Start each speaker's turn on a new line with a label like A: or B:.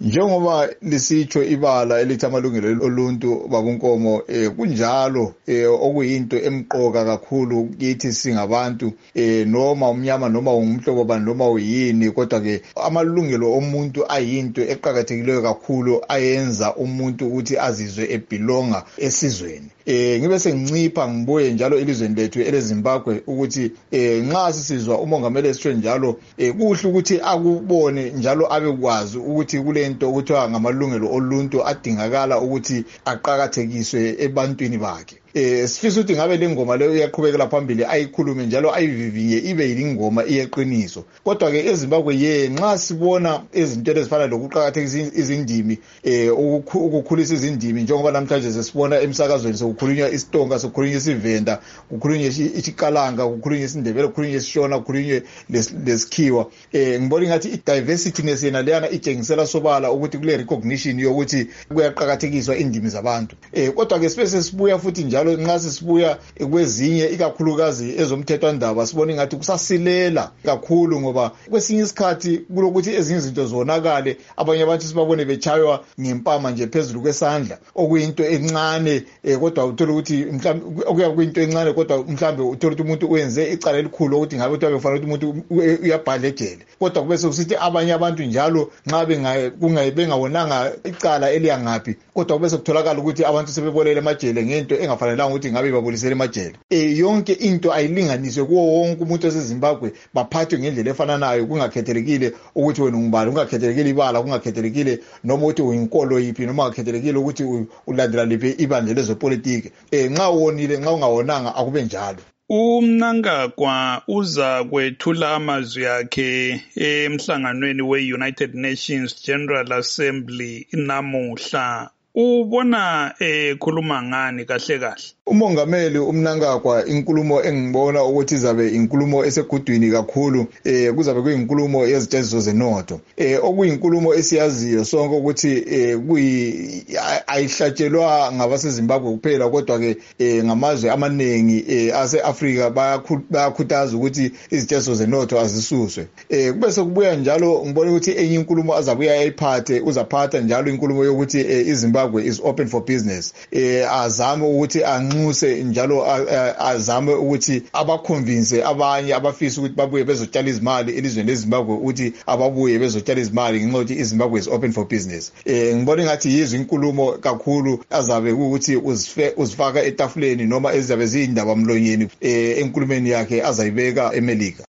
A: Njengoba lisitsho ibala elithi amalungelo oluntu babunkomo kunjalo okuyinto emqoka kakhulu kithi singabantu noma umnyama noma umhlobo bani noma uyini kodwa ke amalungelo omuntu ayinto eqhakathekileyo kakhulu ayenza umuntu ukuthi azizwe ebelonga esizweni. Ngibe sengincipha ngibuye njalo elizweni lethu eleZimbabwe ukuthi nxa sisizwa umongameli esitsho njalo kuhle ukuthi akubone njalo abekwazi ukuthi kulento okuthiwa ngamalungelo oluntu adingakala ukuthi aqhakathekiswe ebantwini bakhe. Sifisa ukuthi ngabe le ngoma leyo iyaqhubekela phambili ayikhulume njalo ayivivinye ibe yilingoma iyeqiniso. Kodwa ke eZimbabwe nxa sibona izinto ezifana lokuqhakathekisa izindimi ukukhulisa izindimi njengoba namhlanje sesibona emsakazweni sokukhulunywa isiTonga sokukhulunywa isiVenda kukhulunywa isiKalanga kukhulunywa isiNdebele kukhulunywa isiShona kukhulunywa lesikhiwa. Ngibona ngathi idiversity nesena leyana itshengisela sobala ukuthi kule recognition yokuthi kuyaqhakathekiswa indimi zabantu. Kodwa ke sibese sibuya futhi njalo nxa sisibuya kwezinye ikakhulukazi ezomthethwandaba sibona ngathi kusasilela kakhulu ngoba kwesinye isikhathi kulokuthi ezinye izinto zonakale abanye abantu sibabone bechaywa ngempama nje phezulu kwesandla okuyinto encane kodwa uthola ukuthi mhlawumbe okuya kuyinto encane kodwa mhlawumbe uthola ukuthi umuntu uyenze icala elikhulu ukuthi ngabe uthiwa befanele ukuthi umuntu uyabhala ejele kodwa kube sokusithi abanye abantu njalo nxa bengawonanga icala eliyangaphi kodwa kube sekutholakala ukuthi abantu sebebolele emajele ngento engafanelanga ukuthi ngabe babolisele emajele. Yonke into ayilinganiswe kuwo wonke umuntu eseZimbabwe baphathwe ngendlela efananayo kungakhethelekile ukuthi wena ungubani kungakhethelekile ibala kungakhethelekile noma ukuthi uyinkolo yiphi noma kungakhethelekile ukuthi ulandela liphi ibandla lezopolitiki. Nxa wonile nxa ungawonanga akube njalo.
B: UMnangagwa uza kwethula amazwi akhe emhlanganweni we-United Nations General Assembly namuhla. Ubona khuluma ngani kahle kahle?
A: Umongameli uMnangagwa inkulumo engibona ukuthi izabe inkulumo esegudwini kakhulu kuzabe kuyinkulumo yeziteziso zenotho okuyinkulumo esiyaziyo sonke ukuthi ayihlatshelwa ngabaseZimbabwe kuphela kodwa ke ngamazwe amanengi ase-Afrika bayakhuthaza ukuthi iziteziso zenotho azisuswe. Kube sekubuya njalo ngibona ukuthi enye inkulumo azabuya ayiphathe uzaphatha njalo inkulumo yokuthi iZimbabwe is open for business. Azame ukuthi anxuse njalo azame ukuthi abaconvince abanye abafisa ukuthi babuye bezotshala izimali elizweni leZimbabwe ukuthi ababuye bezotshala izimali ngenxa yokuthi iZimbabwe is open for business. Ngibona ngathi yizo inkulumo kakhulu azabe ukuthi uzifaka etafuleni noma ezabe ziyindaba mlonyeni enkulumeni yakhe azayibeka eMelika.